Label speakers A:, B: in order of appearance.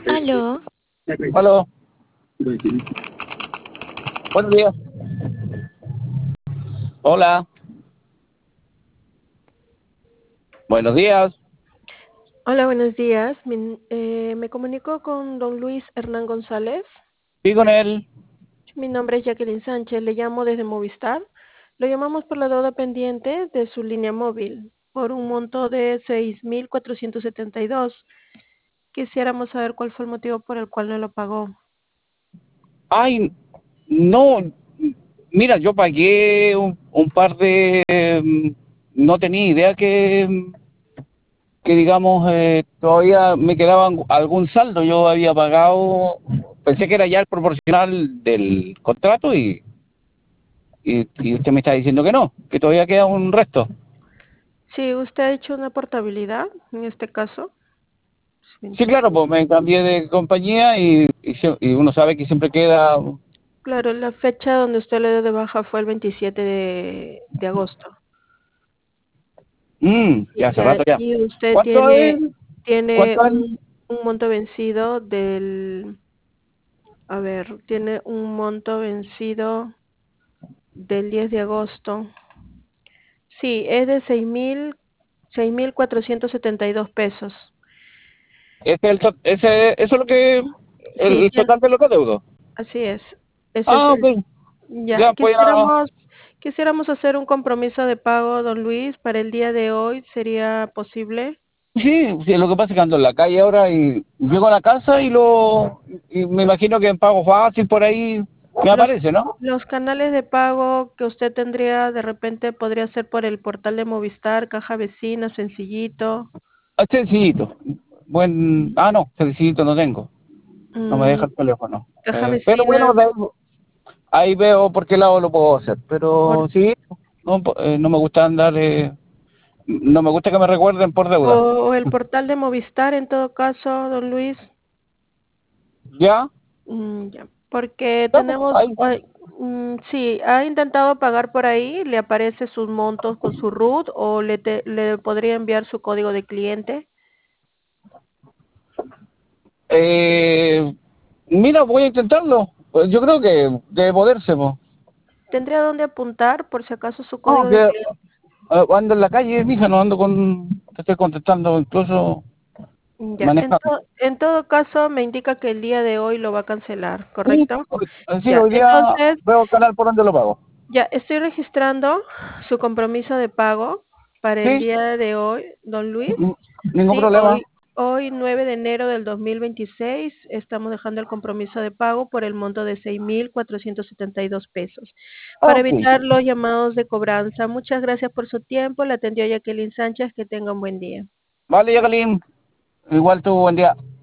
A: Aló,
B: Aló, buenos días. Hola, buenos días.
A: hola, buenos días. Me comunico con don Luis Hernán González.
B: Sí, con él.
A: Mi nombre es Jacqueline Sánchez, le llamo desde Movistar. Lo llamamos por la deuda pendiente de su línea móvil, por un monto de 6.472. Quisiéramos saber cuál fue el motivo por el cual no lo pagó.
B: Ay, no, mira, yo pagué un par de... no tenía idea que digamos, todavía me quedaba algún saldo. Yo había pagado, pensé que era ya el proporcional del contrato y usted me está diciendo que no, que todavía queda un resto.
A: Sí, usted ha hecho una portabilidad, en este caso. Sí,
B: Sí, claro,
A: entonces,
B: pues me cambié de compañía y uno sabe que siempre queda...
A: claro, la fecha donde usted le dio de baja fue el 27 de agosto.
B: Ya
A: Y
B: hace rato ya.
A: y usted
B: ¿Cuánto es?
A: tiene
B: ¿Cuánto es?
A: un monto vencido a ver, tiene un monto vencido del 10 de agosto. Sí, es de 6.472 pesos.
B: Eso es lo que
A: Sí,
B: el total de lo que deudo.
A: así es. Ese es
B: Ah,
A: el,
B: ok.
A: ya,
B: Ya voy a.
A: quisiéramos hacer un compromiso de pago, don Luis, para el día de hoy. ¿Sería posible?
B: Sí, sí, lo que pasa es que ando en la calle ahora y llego a la casa y me imagino que en pago fácil por ahí me
A: Los,
B: aparece, ¿no?
A: los canales de pago que usted tendría de repente podría ser por el portal de Movistar, Caja Vecina, Sencillito.
B: Es sencillito. No, sencillito no tengo. No me
A: Mm,
B: deja el teléfono.
A: Caja
B: Pero
A: Vecina,
B: bueno, ahí veo por qué lado lo puedo hacer.
A: por,
B: Pero sí, no, no me gusta andar, no me gusta que me recuerden por deuda.
A: o el portal de Movistar en todo caso, don Luis.
B: ¿Ya?
A: Ya, porque
B: Ya, pues,
A: tenemos,
B: ahí.
A: sí, ha intentado pagar por ahí, le aparece sus montos con su RUT o le podría enviar su código de cliente.
B: Eh, Mira, voy a intentarlo. Pues yo creo que debe poderse, po.
A: ¿Tendría dónde apuntar por si acaso su
B: No,
A: código de cliente?
B: ando en la calle, mija, no ando con... Te estoy contestando, incluso
A: Ya,
B: manejando.
A: en todo caso me indica que el día de hoy lo va a cancelar,
B: Sí,
A: ¿correcto?
B: sí,
A: Ya,
B: hoy día
A: entonces,
B: veo el canal por donde lo pago.
A: ya estoy registrando su compromiso de pago para el
B: Sí,
A: día de hoy, don Luis.
B: ningún
A: Sí,
B: problema.
A: hoy 9 de enero del 2026 estamos dejando el compromiso de pago por el monto de 6.472 pesos.
B: Ah,
A: Para
B: ok.
A: evitar los llamados de cobranza, muchas gracias por su tiempo. La atendió Jacqueline Sánchez. Que tenga un buen día.
B: Vale, Jacqueline. Igual tú, buen día.